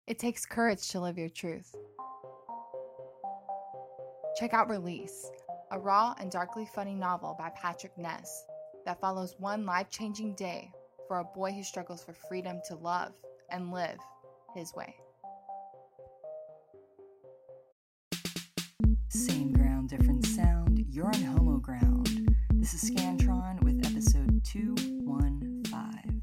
It takes courage to live your truth. Check out Release, a raw and darkly funny novel by Patrick Ness that follows one life-changing day for a boy who struggles for freedom to love and live his way. Same ground, different sound. You're on Homo Ground. This is Scantron with episode 215.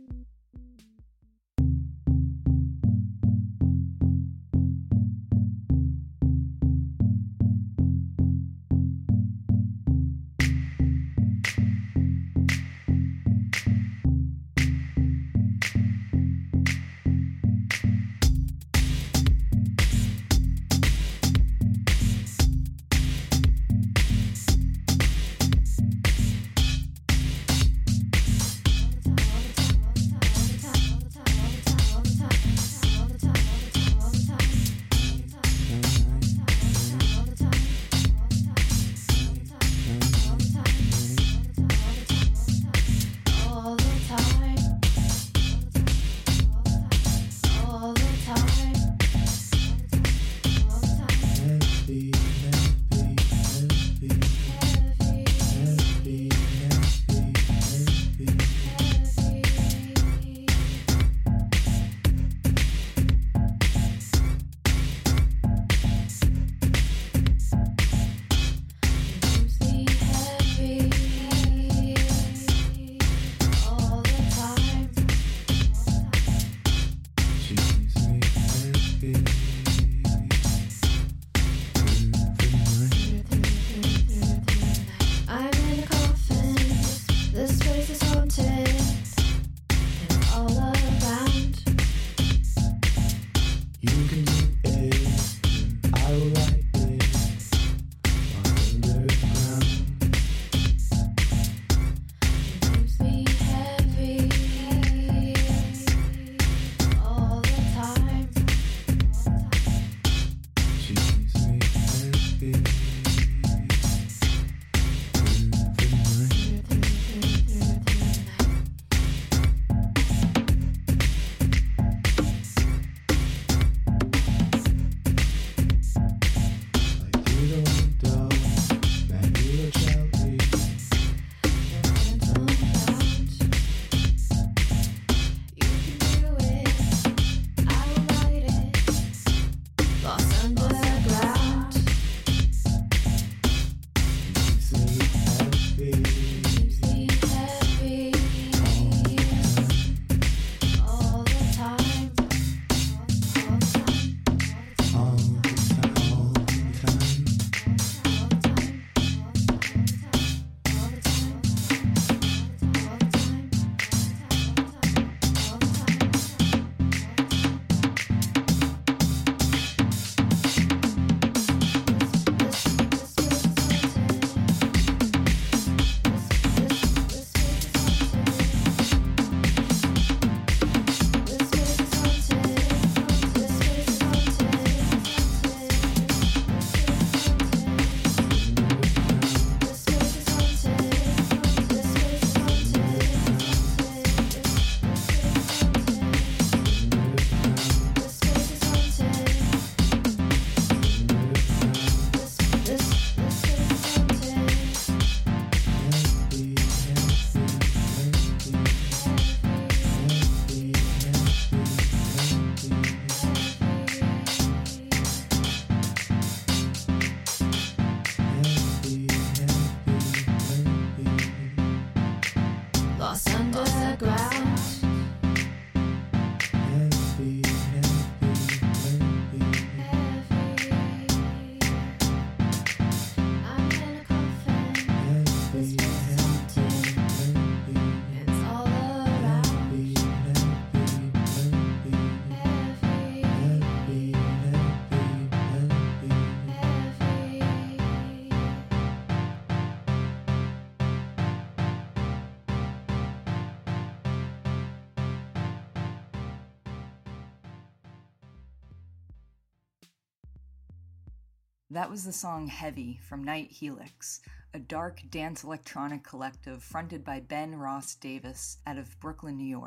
That was the song Heavy from Night Helix, a dark dance electronic collective fronted by Ben Ross Davis out of Brooklyn, New York.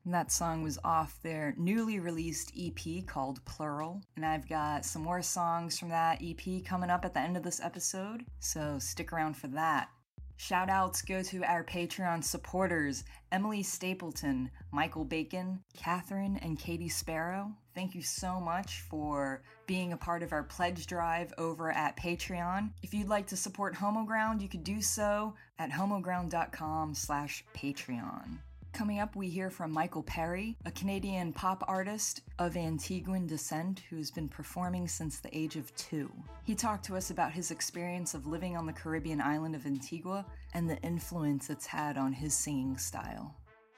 And that song was off their newly released EP called Plural. And I've got some more songs from that EP coming up at the end of this episode, so stick around for that. Shoutouts go to our Patreon supporters, Emily Stapleton, Michael Bacon, Catherine, and Katie Sparrow. Thank you so much for being a part of our pledge drive over at Patreon. If you'd like to support Homoground, you could do so at homoground.com/Patreon. Coming up, we hear from Michael Perry, a Canadian pop artist of Antiguan descent who has been performing since the age of 2. He talked to us about his experience of living on the Caribbean island of Antigua and the influence it's had on his singing style.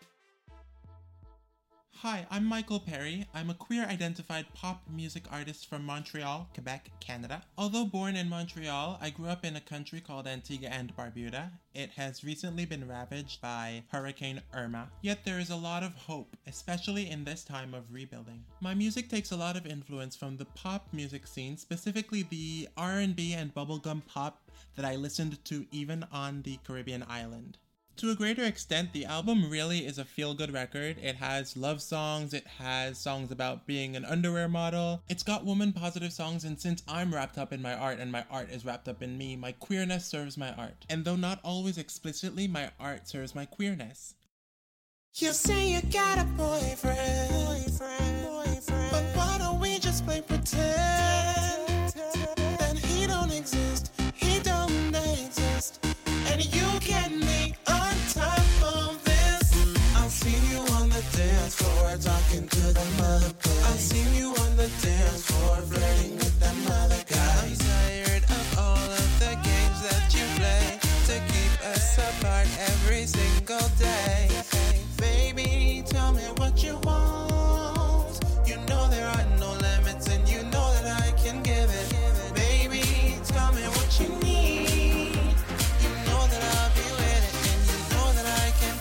Hi, I'm Michael Perry. I'm a queer-identified pop music artist from Montreal, Quebec, Canada. Although born in Montreal, I grew up in a country called Antigua and Barbuda. It has recently been ravaged by Hurricane Irma. Yet there is a lot of hope, especially in this time of rebuilding. My music takes a lot of influence from the pop music scene, specifically the R&B and bubblegum pop that I listened to even on the Caribbean island. To a greater extent, the album really is a feel-good record. It has love songs, it has songs about being an underwear model, it's got woman-positive songs, and since I'm wrapped up in my art and my art is wrapped up in me, my queerness serves my art. And though not always explicitly, my art serves my queerness. You say you got a boyfriend, but why don't we just play pretend that he don't exist, he don't exist, and you can make on top of this. I've seen you on the dance floor talking to the mother guy. I've seen you on the dance floor flirting with that mother guy. I'm tired of all of the games that you play to keep us apart every single day. Baby, tell me what you want. You know there are no limits and you know that I can give it. Baby, tell me what you need. You know that I'll be with it and you know that I can.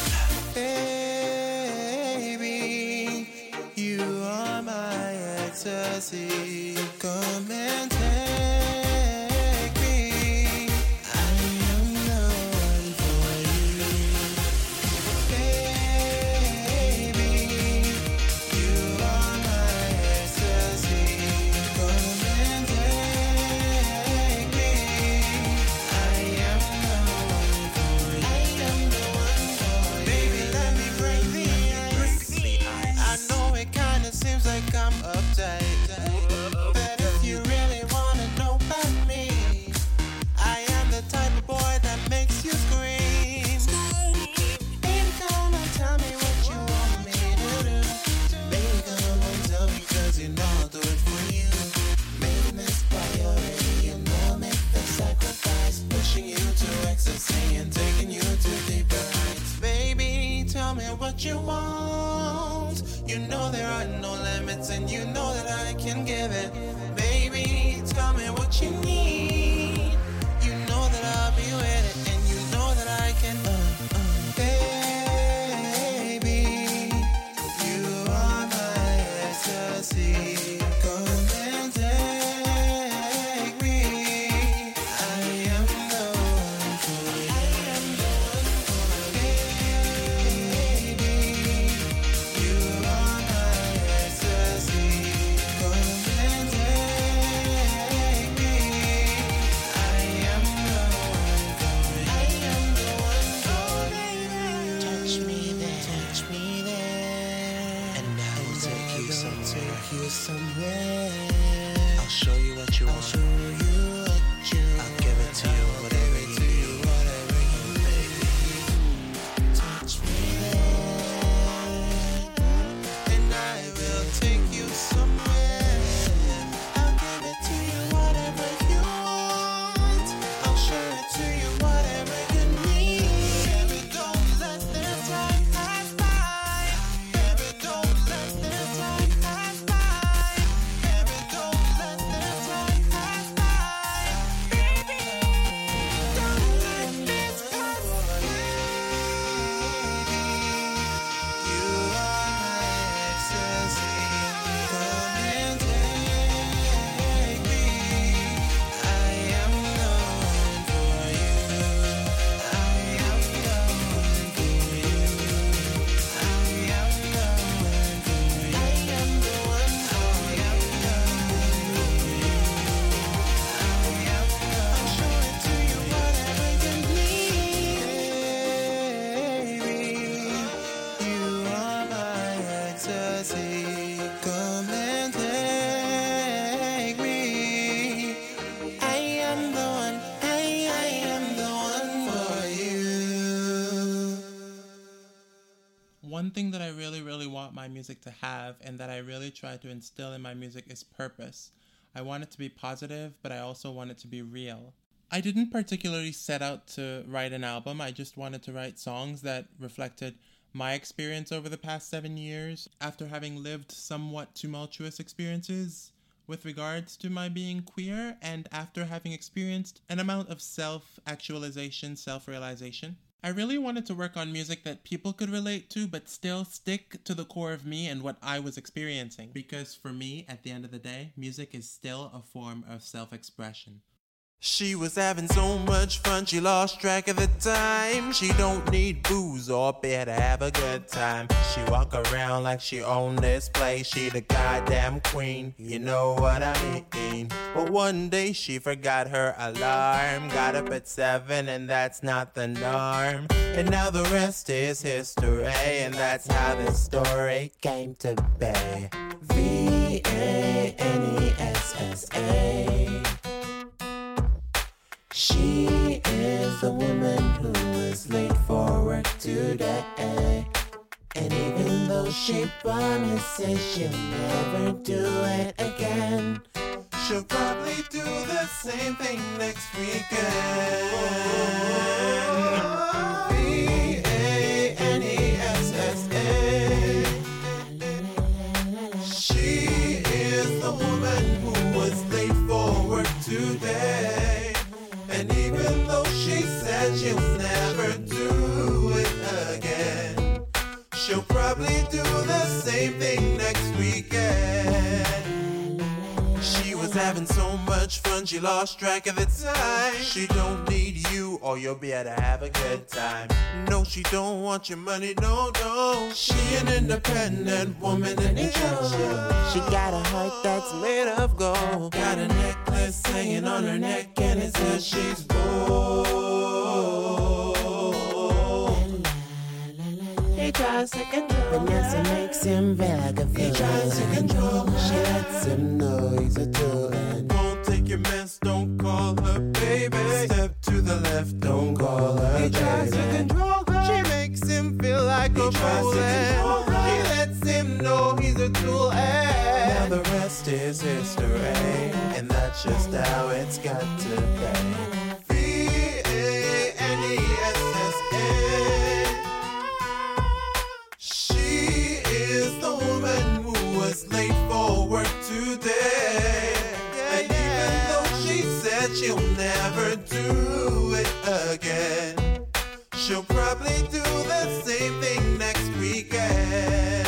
Baby, you are my ecstasy. Come and take me. I am the one for you. Baby, you are my ecstasy. Come and take me. I am the one for you. I am the one for you. Baby, let me break the ice. I know it kinda seems like I'm uptight, but if you really wanna know about me, I am the type of boy that makes you scream. Baby, come on, tell me what you want me to do. Baby, come on, tell me, 'cause you know I'll do it for you. Making this priority, you know I'll make the sacrifice. Pushing you to ecstasy and taking you to deeper heights. Baby, tell me what you want. You know there are no limits and you know that I can give it. Baby, tell me what you need. You know that I'll be with it and you know that I can. Baby, you are my ecstasy. Come and take me. I am the one for you. I am the one for you. Baby, you are my ecstasy. Come and take me. I am the one for you. I am the one for you. Touch me there, and I will take you somewhere. I'll show you what you want. I'll give it to you, whatever you need. Baby, touch me there, and I will take you somewhere. I'll give it to you, whatever you want. I'll show it to you, whatever you need. Baby, don't let this time pass by. Baby, don't let this time pass by. Baby, don't let this time pass by. one thing that I really, really want my music to have and that I really try to instill in my music is purpose. I want it to be positive, but I also want it to be real. I didn't particularly set out to write an album. I just wanted to write songs that reflected my experience over the past 7 years after having lived somewhat tumultuous experiences with regards to my being queer and after having experienced an amount of self-actualization, self-realization. I really wanted to work on music that people could relate to but still stick to the core of me and what I was experiencing. Because for me, at the end of the day, music is still a form of self-expression. She was having so much fun, she lost track of the time. She don't need booze or beer to have a good time. She walk around like she owned this place. She the goddamn queen, you know what I mean. But one day she forgot her alarm. Got up at 7 and that's not the norm. And now the rest is history, and that's how this story came to be. VANESSA. She is the woman who was late for work today. And even though she promises she'll never do it again, she'll probably do the same thing next weekend. VANESSA. She is the woman who was late for work today. And even though she said she'll never do it again, she'll probably do the same thing next weekend. She was having so much fun, she lost track of the time. She don't need you or you'll be able to have a good time. No, she don't want your money, no, no. She an independent woman and it shows you. She got a heart that's made of gold. Got a necklace hanging on her neck and it says she's bold. He tries to control Vanessa makes him feel like a fool. He tries to control her. She lets him know he's a tool. Won't take your mess, don't call her baby. Step to the left, don't call her baby. He tries to control her. She makes him feel like a fool. She lets him know he's a tool. Now the rest is history, and that's just how it's got to be. VANESSA. She is the woman who was late for work today. And even though she said she'll never do it again, she'll probably do the same thing next weekend.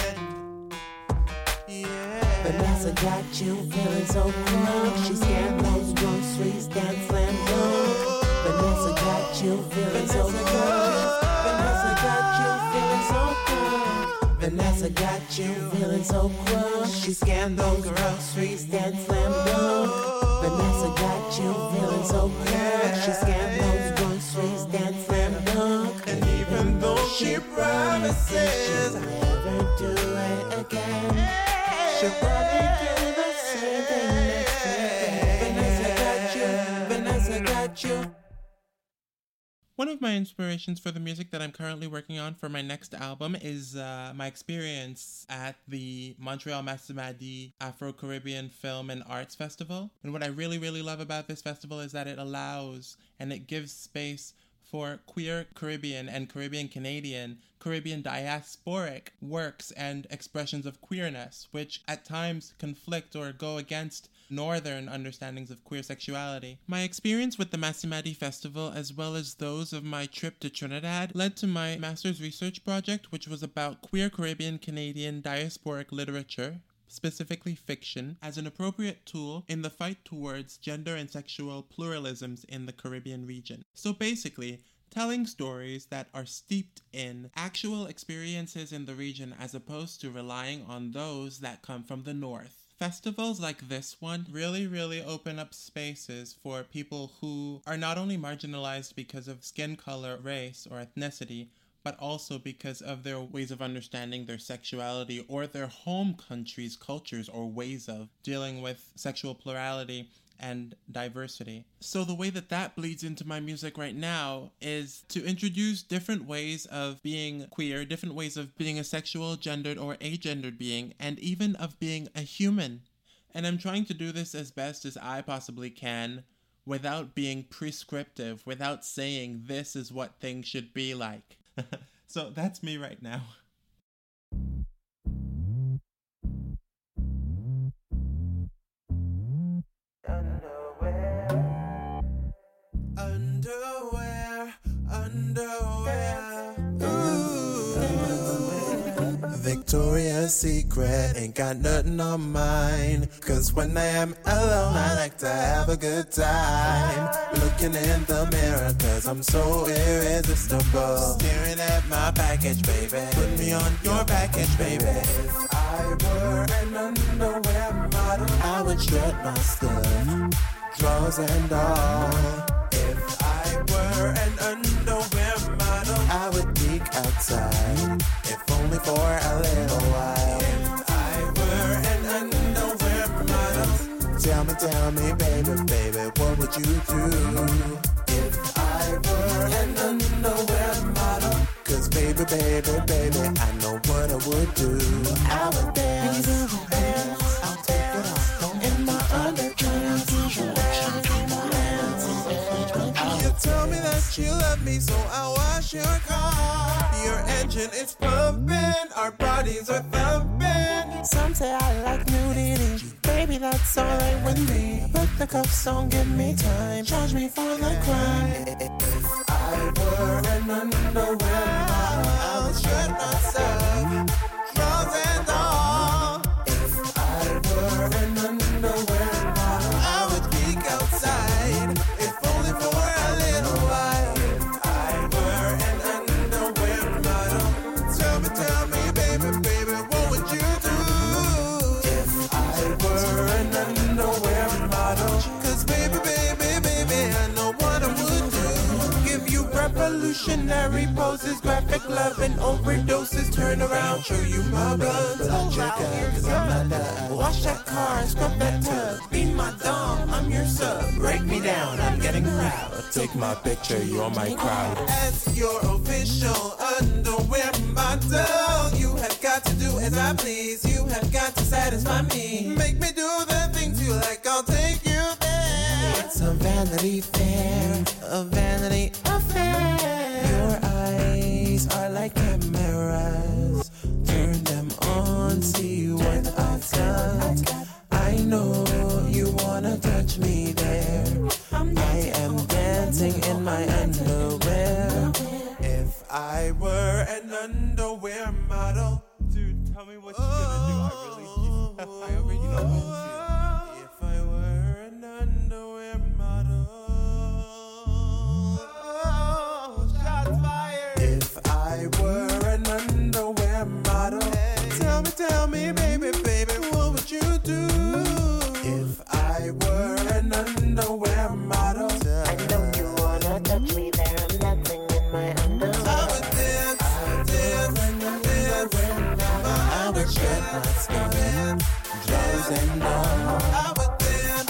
Vanessa got you feeling so cool. She scanned those groceries, dance slam dunk. Vanessa got you feeling so cool. Vanessa got you feeling so cool. Vanessa got you feeling so cool. She scanned those groceries, dance slam dunk. Vanessa got you feeling so cool. She scanned those groceries, dance slam dunk. And even though she promises she'll never do it again, she'll probably do the same thing next weekend. Vanessa got you, Vanessa got you. One of my inspirations for the music that I'm currently working on for my next album is my experience at the Montreal Massimadi Afro-Caribbean Film and Arts Festival. And what I really, really love about this festival is that it allows and it gives space for queer Caribbean and Caribbean Canadian, Caribbean diasporic works and expressions of queerness, which at times conflict or go against northern understandings of queer sexuality. My experience with the Massimadi Festival, as well as those of my trip to Trinidad, led to my master's research project, which was about queer Caribbean Canadian diasporic literature, specifically fiction, as an appropriate tool in the fight towards gender and sexual pluralisms in the Caribbean region. So basically, telling stories that are steeped in actual experiences in the region as opposed to relying on those that come from the north. Festivals like this one really open up spaces for people who are not only marginalized because of skin color, race, or ethnicity, but also because of their ways of understanding their sexuality or their home country's cultures or ways of dealing with sexual plurality and diversity. So the way that bleeds into my music right now is to introduce different ways of being queer, different ways of being a sexual, gendered, or agendered being, and even of being a human. And I'm trying to do this as best as I possibly can without being prescriptive, without saying this is what things should be like. So that's me right now. Underwear. Ooh. Victoria's Secret ain't got nothing on mine. Cause when I am alone, I like to have a good time. Looking in the mirror, cause I'm so irresistible. Staring at my package, baby. Put me on your package, baby. If I were an underwear model, I would strut my stuff, drawers and all. If I were an underwear model, I would peek outside, if only for a little while. If I were an underwear model, tell me, baby, what would you do? If I were an underwear model, cause baby, I know what I would do. I would dance, I'll take it off in my underwear. You tell me that you love me, so I'll wash your car. Your engine is pumping, our bodies are thumping. Some say I like nudity, baby, that's alright with me. Put the cuffs on, give me time, charge me for the crime. If I were an underwear model, I would strut myself, drawers and all. If I were an underwear model, I would peek outside, if only for a little while. If I were an underwear model, tell me, baby, what would you do? If I were an underwear model, cause baby, I know what I would do. Give you revolutionary poses, graphic love and overdoses. Turn around, show you my blood. Touch your gut, cause I'm not done. Wash that car, scrub that tub. Be my dom, I'm your sub. Break me down, I'm getting proud. Take my picture, you're my crowd. As your official underwear model, you have got to do as I please. You have got to satisfy me. Make me do the things you like, I'll take you there. It's a vanity fair, a vanity affair. Your eyes are like cameras. Turn them on, see what I've done. I know you wanna touch me there. I am dancing in my underwear. If I were an underwear model, Dude, tell me what you're gonna do. I already know what to do. if I were an underwear model, shots fired. If I were an underwear model, tell me, baby, what would you do? If I were an underwear model, I know you wanna touch me there. I'm dancing in my underwear. I would dance. I would shed my skin, drawers and all. I would dance.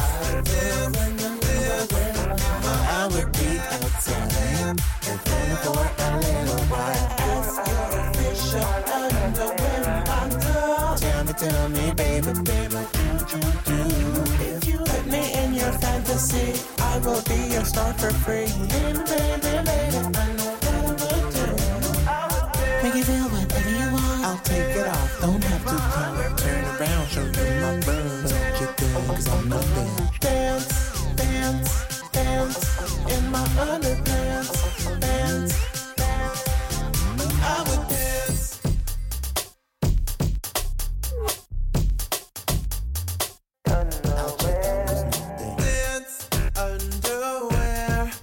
I would be outside, if only for a little while. Ask your official underwear model. Tell me, baby, what you do? If you put me in your fantasy, I will be your star for free. Baby, I know what I would do. Make you feel whatever you want. I'll take it off, don't have to come. Turn around, show you my burn. Touch your thing, cause I'm not done. Dance, in my underpants. Dance, I would dance. Dance, underwear.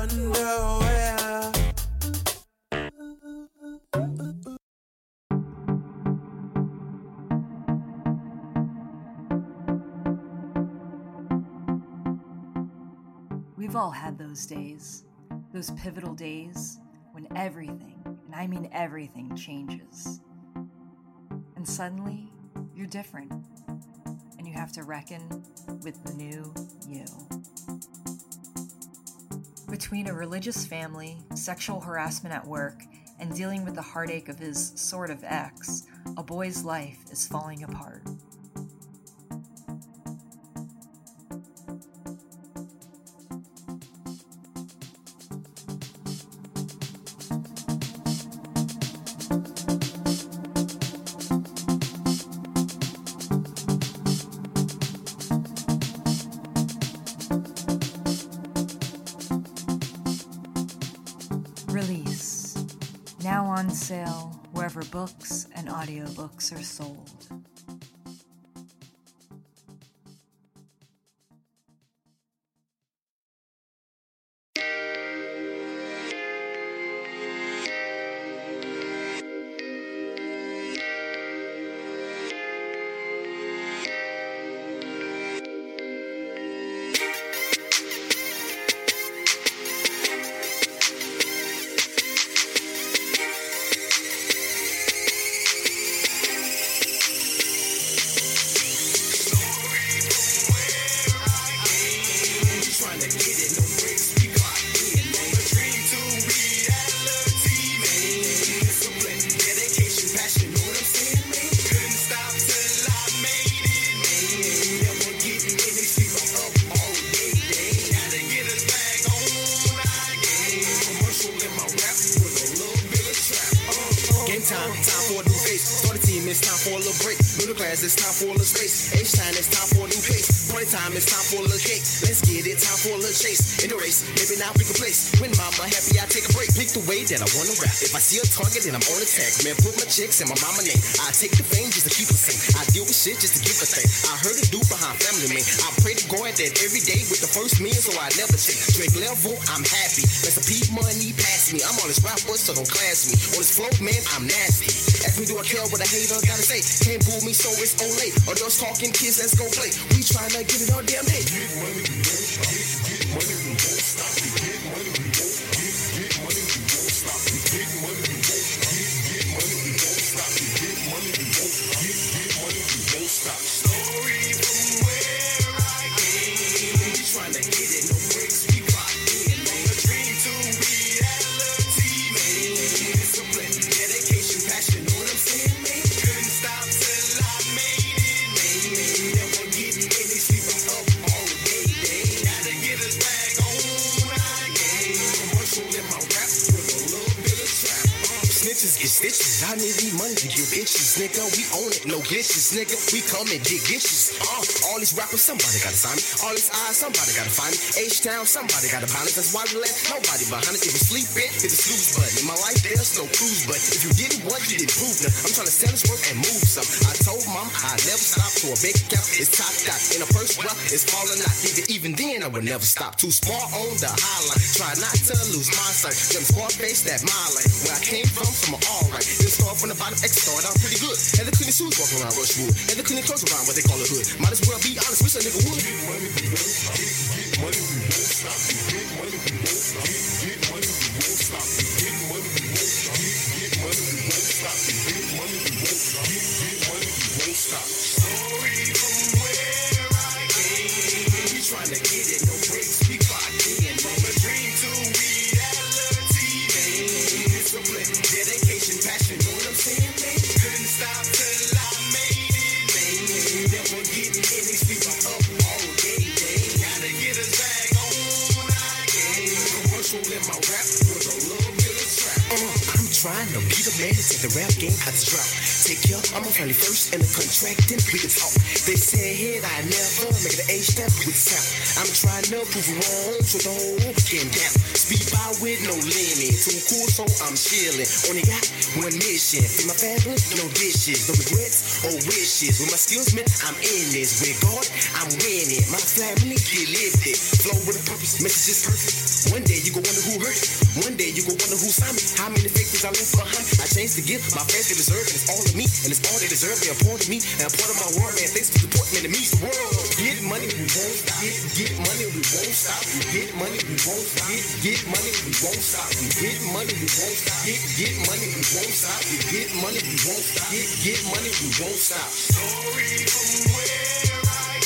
We've all had those days, those pivotal days when everything, and I mean everything, changes. And suddenly, you're different. And you have to reckon with the new you. Between a religious family, sexual harassment at work, and dealing with the heartache of his sort of ex, a boy's life is falling apart. Release. Now on sale wherever books and audiobooks are sold. Time for a new face. Start a team, it's time for a little break. Middle class, it's time for a little space. Age time, it's time for a new pace. Party time, it's time for a little cake. Let's get it, time for a little chase. In the race, maybe now pick a place. When mama happy, I take a break. Pick the way that I wanna rap. If I see a target, then I'm on attack. Man, put my chicks in my mama name. I take the fame just to keep it sane. I deal with shit just to give a thing. I heard a dude behind family, man. I pray to God that every day with the first meal, so I never check. Drake level, I'm happy. Let some P money pass me. I'm on this rap bus, so don't class me. On this flow, man, I'm nasty. Ask me, do I care what a hater gotta say? Can't boo me, so it's Olay. Adults talking, kids, let's go play. We tryna get it all damn day. Get money, we won't stop. Get money, we won't stop. Get money, we won't stop. Get money, we won't stop. Get money, we won't stop. Get money, we won't stop. Get money, we won't stop. Get money, we won't stop. Story from where I came. We tryna get it, no breaks, we clock in. A dream to reality, man. Discipline, dedication, passion, know what I'm saying, man? Couldn't stop till I made it, man. Never getting any sleep, I'm up all day, day. Gotta get us back on our game. Commercial in my rap with a little bit of trap. Snitches get stitches. I need these money to get bitches, nigga. We own it, no glitches, nigga. We come and dig ditches. All these rappers, somebody gotta sign me. All these eyes, somebody gotta find me. H-Town, somebody gotta find it. That's why we let nobody behind it. If you sleeping, hit the snooze button. In my life, there's no cruise button. If you didn't want, you didn't prove nothing. I'm trying to sell this work and move some. I told mom I never stop to a big cap. It's top dot. In a purse, well, it's falling out. Even then, I would never stop. Too small on the highline. Try not to lose my sight. Them squad face that my life. Where I came from alright. Didn't start from the bottom, X started out pretty good. Had the cleaning shoes walking around Rushwood. Had the cleaning clothes around what they call a hood. Might as well be honest, wish a nigga would. Get money, we won't stop. Get money, we won't stop. Get money, we won't stop. Get money, we won't stop. Get money, we won't stop. Get money, we won't stop. Get money, we won't stop. Get money, we won't stop. Story from where I came. We tryna get it, no breaks, we clock in. From a dream to reality, man. Discipline, dedication, passion, know what I'm saying, man? Couldn't stop till I made it, man. Never getting any sleep, I'm up all day, day. Gotta get us back on our game. Commercial in my rap with a little bit of trap. I'm trying to be the man to take the rap game out the drought. Take care, I'm a family first in the contract, then we can talk. They say head, I never make it an H-step with sound. I'm trying to prove wrong, so the whole game down. Speed by with no limit, too cool, so I'm chilling. Only got one mission, feed my family, no dishes, no regrets or wishes. With my skills, man, I'm in this. With God, I'm winning. My family get lifted. Flow with a purpose, message is perfect. One day you gon' wonder who hurt me. One day you gon' wonder who signed me. How many fakers I left behind? I changed the gift, my fans they deserve it. It's all of me, and it's all they deserve. They're a part of me, and a part of my world, man. Thanks to the support, man, it means the world. Get money, we won't stop. Get money, we won't stop. Get money, we won't stop. Get money, we won't stop. Get money, we won't stop. Get money, we won't stop. Get money, we won't stop. Get money, we won't stop. Story from where I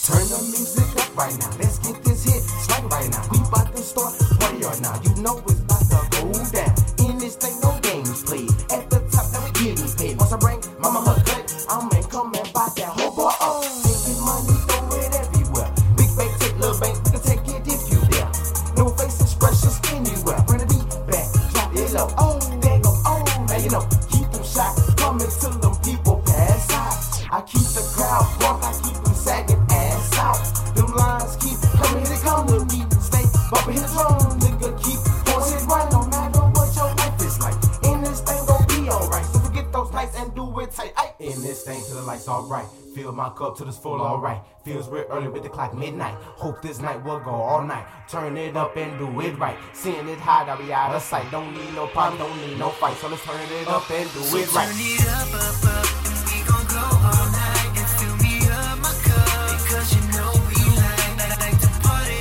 Turn the music up right now. Let's get this hit swing right now. We about to start the party right now. You know it's about to go down. In this thing, no games played. At the top, now we getting paid. Once I bring mama her cut, I'm in come and buy that whole bar up. Taking money, throw it everywhere. Big bank, take little bank, we can take it if you dare. No face expressions anywhere. Bring the beat back, drop it low. Oh, there go, oh, now you know. Keep them shots coming till them people pass out. I keep the crowd drunk, I keep them sagging ass out. Them lines keep coming, here they come to me. Stay bumping, hit the drum, nigga, keep forcing it right. No matter what your life is like, in this thing gon' be alright. So forget those lights and do it tight. Ay. In this thing till the lights alright. Fill my cup till it's full, alright. Feels real early with the clock midnight. Hope this night will go all night. Turn it up and do it right. Seeing it high, I'll be out of sight. Don't need no problem, don't need no fight. So let's turn it up and do it right. Turn it up, and we gon' go all night and fill me up my cup because you know we like to party.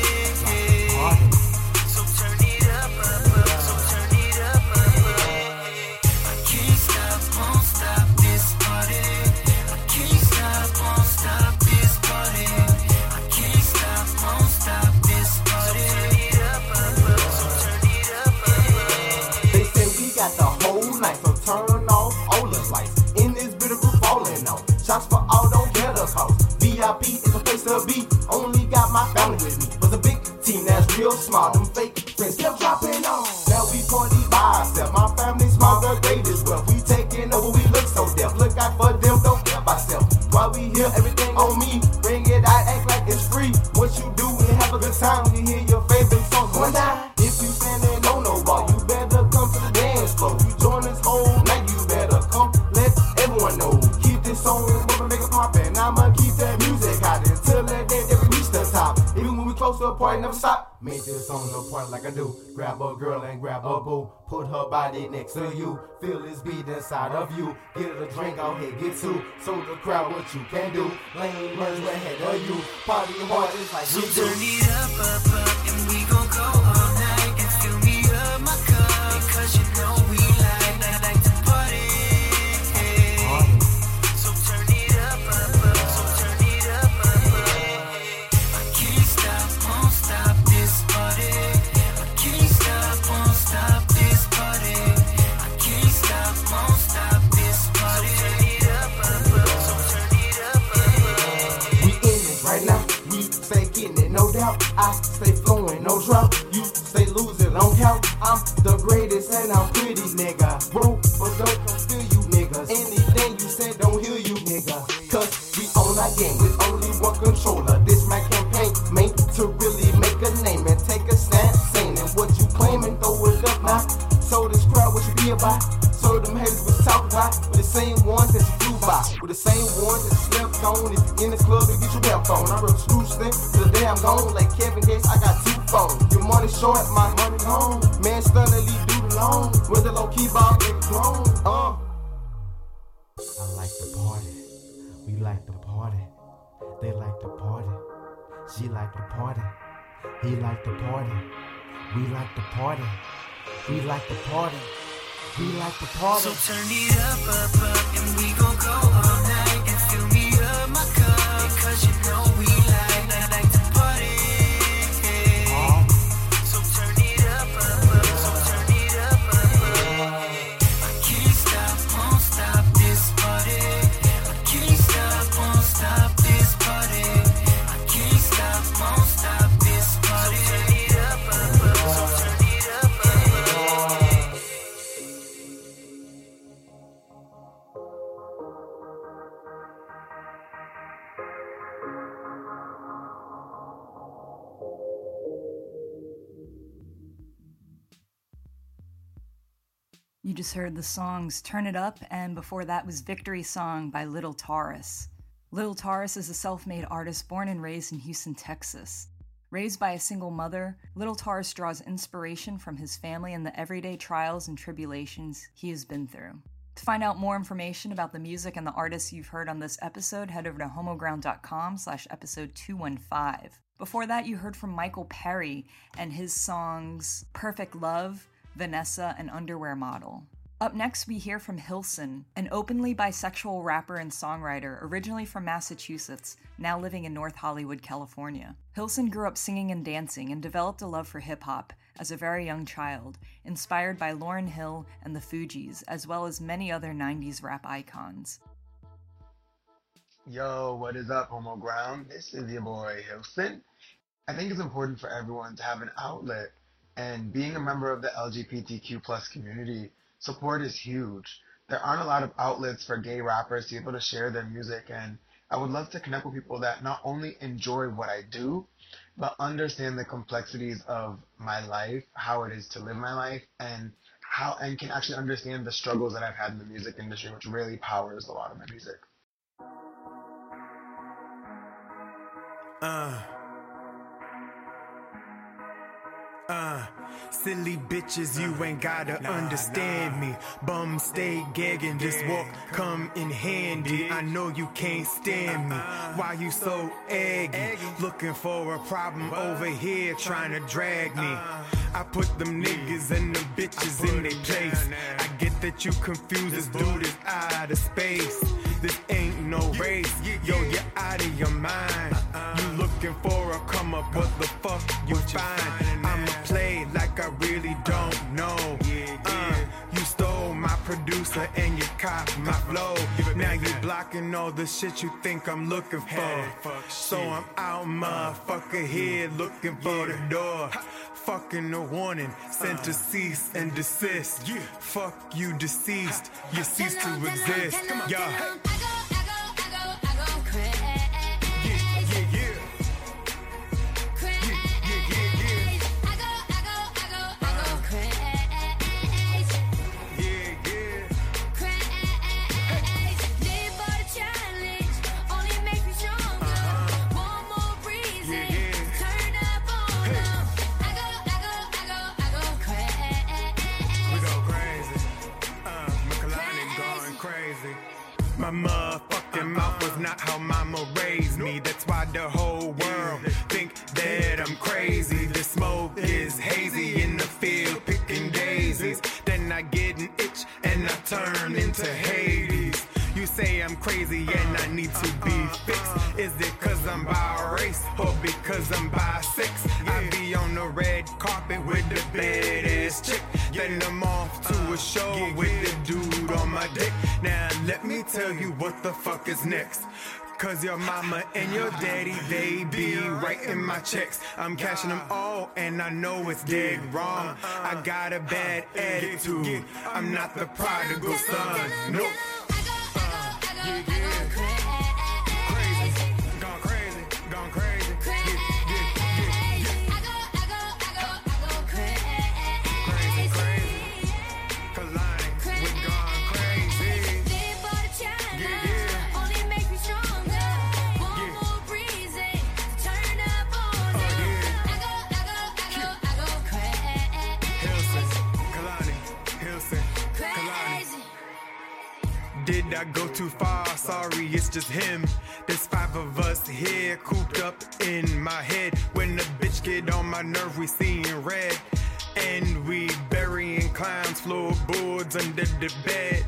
So turn it up, so turn it up. I can't stop, won't stop this party. I can't stop, won't stop this party. I can't stop, won't stop this party. So turn it up, They say we got the whole night, so turn off all the lights. In this bitter group falling out. Shots for all, don't care the cost. VIP is a place to be. Only got my family with me. Was a big team that's real smart. Them fake friends kept dropping off. Now we party by ourselves. My family small, the greatest wealth. We taking over, we look so deaf. Look out for them, don't care about self. While we hear everything on me, bring it out, act like it's free. What you do and have a good time when you hear your favorite song going down. If you standing on no wall, you better come to the dance floor. You join this whole night, you better come. Let everyone know. Keep this song and make it pop, and I'ma keep that music hot until that day that we reach the top. Even when we close to a party, never stop. Make this song a party like I do. Grab a girl and grab a boo. Put her body next to you. Feel this beat inside of you. Get her a drink, out here, get two. So the crowd what you can do. Lane runs ahead of you. Party hard just like we so do. turn it up, and we gon' go all night and fill me up my cup because you know we like to party. So turn it up, so turn it up. I can't stop, won't stop this party. I can't stop, won't stop this party. I can't stop, won't stop this party. So turn it up, We in it right now. We stay getting it, no doubt. I stay flowing, no drought. You stay losing, don't count. I'm the greatest and I'm pretty, nigga. Bro, but don't feel you, niggas. Anything you said don't hear you, nigga. Cause we own our game with only one controller. This my campaign made to really make a name and take a stand. Saying what you claiming, throw it up now. So this crowd, what you be about? So them haters was talking about with the same ones that you flew by, with the same ones that you slept on. If you in this club, you get your rap phone. I wrote Houston to the day I'm gone. Like Kevin Gates, I got 2 phones. Your money short, my money long. Man, stunningly do the long. With the low key ball, get grown. I like the party. We like the party. They like the party. She like the party. He like the party. We like the party. We like the party. We like the party. so turn it up, and we gon' go all night and fill me up my cup because you know we like to party. So turn it up, so turn it up. I can't stop, won't stop this party. I can't stop, won't stop this party. I can't stop, won't stop this party. So turn it up, so turn it up. You just heard the songs Turn It Up, and before that was Victory Song by Little Taurus. Little Taurus is a self-made artist born and raised in Houston, Texas. Raised by a single mother, Little Taurus draws inspiration from his family and the everyday trials and tribulations he has been through. To find out more information about the music and the artists you've heard on this episode, head over to homoground.com/episode 215. Before that, you heard from Michael Perry and his songs Perfect Love, Vanessa, and Underwear Model. Up next, we hear from Hilson, an openly bisexual rapper and songwriter originally from Massachusetts, now living in North Hollywood, California. Hilson grew up singing and dancing and developed a love for hip-hop as a very young child, inspired by Lauryn Hill and the Fugees, as well as many other 90s rap icons. Yo, what is up, Homo Ground? This is your boy, Hilson. I think it's important for everyone to have an outlet, and being a member of the LGBTQ plus community, support is huge. There aren't a lot of outlets for gay rappers to be able to share their music, and I would love to connect with people that not only enjoy what I do, but understand the complexities of my life, how it is to live my life, and can actually understand the struggles that I've had in the music industry, which really powers a lot of my music. Silly bitches, you ain't gotta understand me. Bum stay gagging, this walk come in handy. I know you can't stand me. Why you so eggy? Looking for a problem over here, trying to drag me. I put them niggas and them bitches in their place. I get that you confused, this dude is out of space. This ain't no race, yo, you're out of your mind. You looking for a come up, what the fuck you find? I'ma play like I really don't know. You stole my producer and you copped my flow. Now you blocking all the shit you think I'm looking for. So I'm out, motherfucker, here looking for the door. Fucking a warning, sent to cease and desist. Fuck you deceased, you cease to exist. Yeah. My motherfucking mouth was not how mama raised me. That's why the whole world think that I'm crazy. The smoke is hazy in the field picking daisies. Then I get an itch and I turn into Hades. You say I'm crazy and I need to be fixed. Is it cause I'm by race or because I'm by sex? I be on the red carpet with the baddest chick. Then I'm off to a show with the dude on my dick. Now let me tell you what the fuck is next. Cause your mama and your daddy, they be writing my checks. I'm cashing them all and I know it's dead wrong. I got a bad attitude, I'm not the prodigal son. Nope. Did I go too far? Sorry, it's just him. There's 5 of us here, cooped up in my head. When the bitch get on my nerve, we seeing red. And we burying clowns, floorboards under the bed.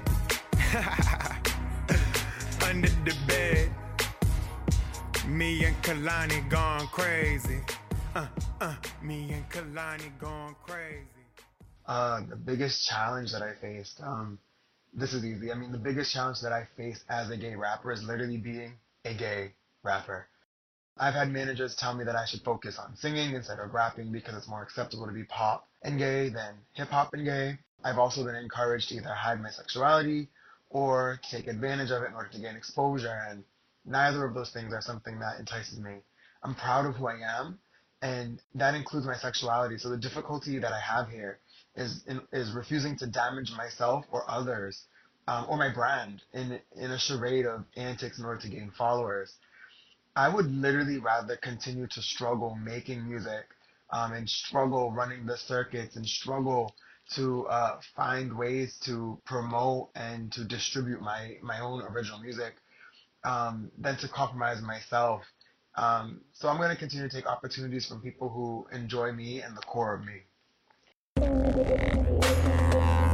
Under the bed. Me and Kalani gone crazy. Me and Kalani gone crazy. The biggest challenge that I faced, this is easy. I mean, the biggest challenge that I face as a gay rapper is literally being a gay rapper. I've had managers tell me that I should focus on singing instead of rapping because it's more acceptable to be pop and gay than hip-hop and gay. I've also been encouraged to either hide my sexuality or take advantage of it in order to gain exposure, and neither of those things are something that entices me. I'm proud of who I am, and that includes my sexuality. So the difficulty that I have here is refusing to damage myself or others or my brand in a charade of antics in order to gain followers. I would literally rather continue to struggle making music and struggle running the circuits and struggle to find ways to promote and to distribute my own original music than to compromise myself. So I'm going to continue to take opportunities from people who enjoy me and the core of me.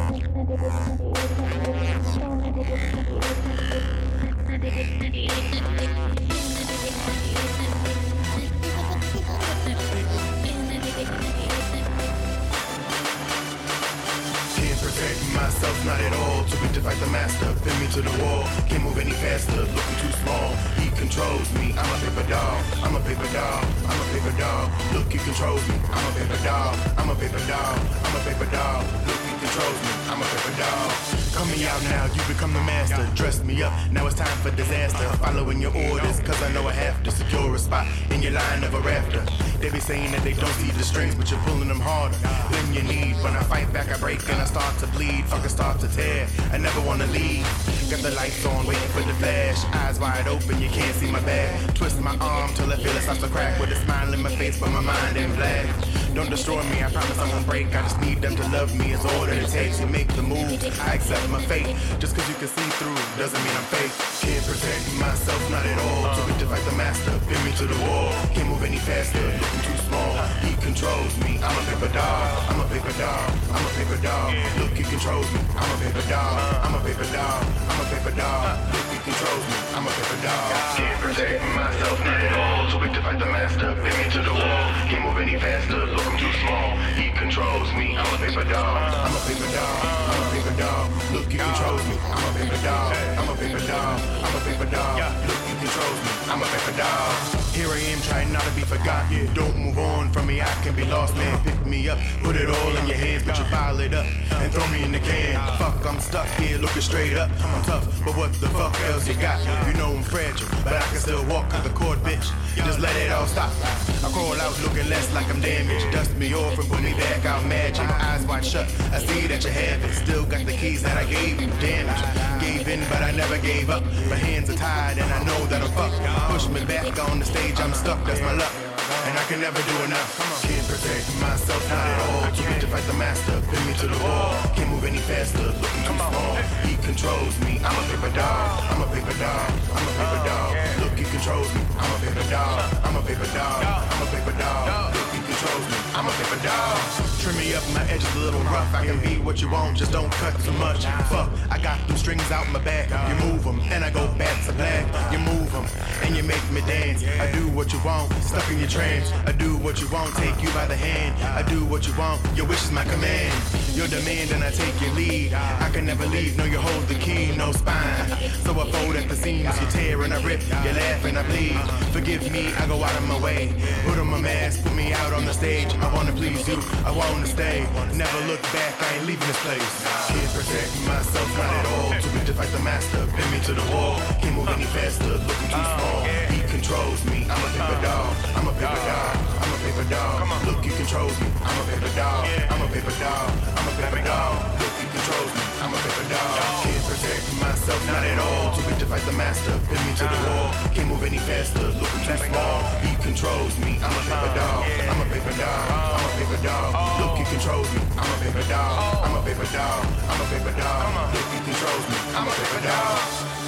Can't protect myself, not at all. Too weak to fight the master, pin me to the wall. Can't move any faster, looking too small. He controls me, I'm a paper doll. I'm a paper doll, I'm a paper doll. Look, he controls me, I'm a paper doll. I'm a paper doll, I'm a paper doll. Look, he controls me, I'm a paper doll. Come me out now, you become the master. Dress me up, now it's time for disaster. Following your orders, cause I know I have to secure a spot in your line of a rafter. They be saying that they don't see the strings, but you're pulling them harder than you need. When I fight back, I break and I start to bleed. Fucking start to tear, I never wanna leave. Got the lights on, waiting for the flash. Eyes wide open, you can't see my back. Twist my arm till I feel it starts to crack. With a smile in my face, but my mind in black. Don't destroy me, I promise I won't break. I just need them to love me, it's all that it takes to make the move. I accept my fate, just cause you can see through doesn't mean I'm fake. Can't protect myself, not at all. Too weak to fight the master, pin me to the wall. Can't move any faster, looking too small. He controls me, I'm a paper doll. I'm a paper doll, I'm a paper doll. Look, he controls me, I'm a paper doll. I'm a paper doll, I'm a paper doll. Look, he controls me, I'm a paper doll. Can't protect myself, not at all. Too weak to fight the master, pin me to the wall. Can't move any faster, look, I'm too small. He controls me, I'm a paper doll. I'm a paper doll, I'm a paper doll. Look, he controls me, I'm a paper doll. I'm a paper doll, I'm a paper doll. Look, he controls me, I'm a paper doll. Here I am trying not to be forgotten. Don't move on from me, I can be lost, man. Pick me up, put it all in your hands, but you pile it up and throw me in the can. Fuck, I'm stuck here looking straight up. I'm tough, but what the fuck else you got? You know I'm fragile, but I can still walk to the court, bitch. Just let it all stop. I crawl out looking less like I'm damaged. Dust me off and put me back out magic. Eyes wide shut, I see that you have it. Still got the keys that I gave you, damage. Gave in, but I never gave up. My hands are tied and I know that I'm fucked. Push me back on the stage, I'm stuck, that's my luck. And I can never do enough. Can't protect myself, not at all. Too weak to fight the master, pin me to the wall. Can't move any faster, looking too small. He controls me, I'm a paper doll. I'm a paper doll, I'm a paper doll. Look, he controls me, I'm a paper doll. I'm a paper doll, I'm a paper doll. Look, he controls me, I'm a paper doll. Trim me up, my edges a little rough. I can be what you want, just don't cut too much. Fuck, I got them strings out my back. You move them, and I go back to black. You move them, and you make me dance. I do what you want, stuck in your trance. I do what you want, take you by the hand. I do what you want, your wish is my command. Your demand and I take your lead. I can never leave, no you hold the key, no spine. So I fold at the seams, you tear and I rip, you laugh and I bleed. Forgive me, I go out of my way. Put on my mask, put me out on the stage. I wanna please you, I wanna stay. Never look back, I ain't leaving this place. Can't protect myself, not at all. Too weak to fight the master, pin me to the wall. Can't move any faster, looking too small. He controls me, I'm a paper doll. I'm a paper doll, I'm a paper doll. Look, he controls me, I'm a paper doll. I'm a paper doll, I'm a paper doll. Look, he controls me, I'm a paper doll. Can't protect myself, not at all. Too weak to fight the master, pin me to the wall. Can't move any faster, looking too small. He controls me, I'm a paper doll. I'm a paper doll, I'm a paper doll. Look, he controls me, I'm a paper doll. I'm a paper doll, I'm a paper doll. Look, he controls me, I'm a paper doll.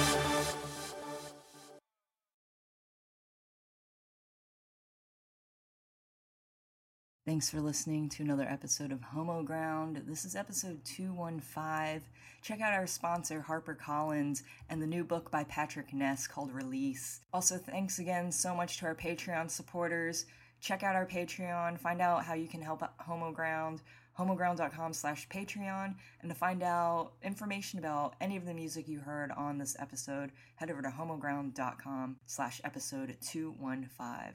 Thanks for listening to another episode of Homo Ground. This is episode 215. Check out our sponsor, HarperCollins, and the new book by Patrick Ness called Release. Also, thanks again so much to our Patreon supporters. Check out our Patreon, find out how you can help Homo Ground, homoground.com/Patreon, and to find out information about any of the music you heard on this episode, head over to homoground.com/episode 215.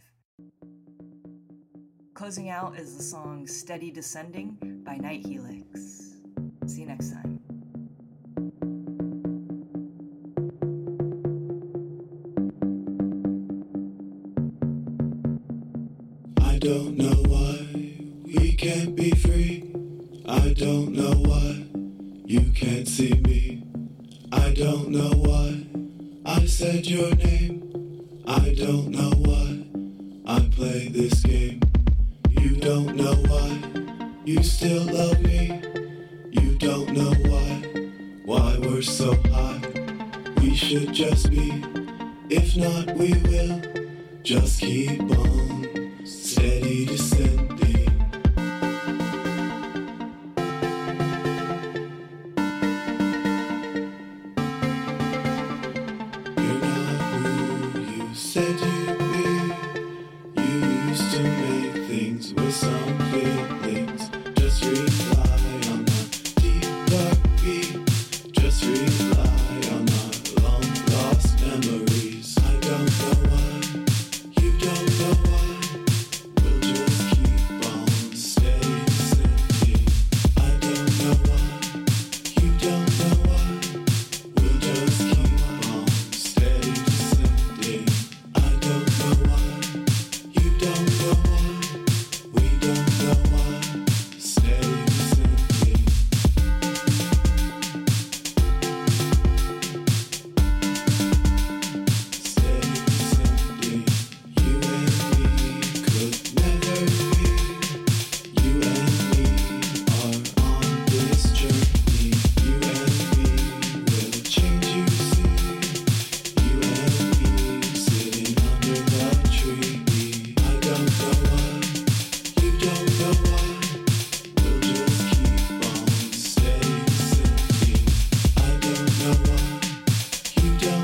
Closing out is the song Steady Descending by Night Helix. See you next time. I don't know why we can't be free. I don't know why you can't see me. I don't know why I said your name. I don't know why I play this game. You don't know why you still love me. You don't know why we're so high. We should just be, if not we will just keep on steady descending.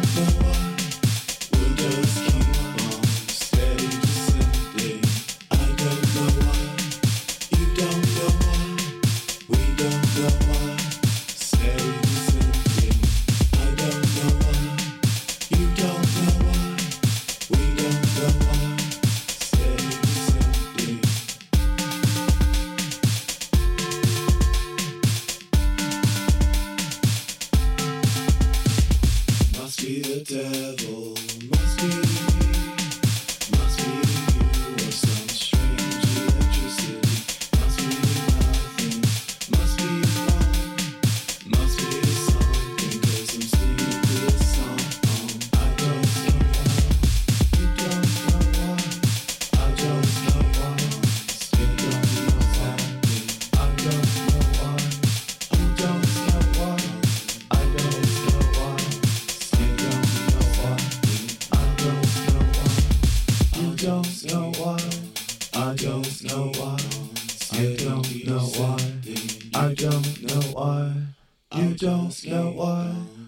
I don't know why. You don't know why.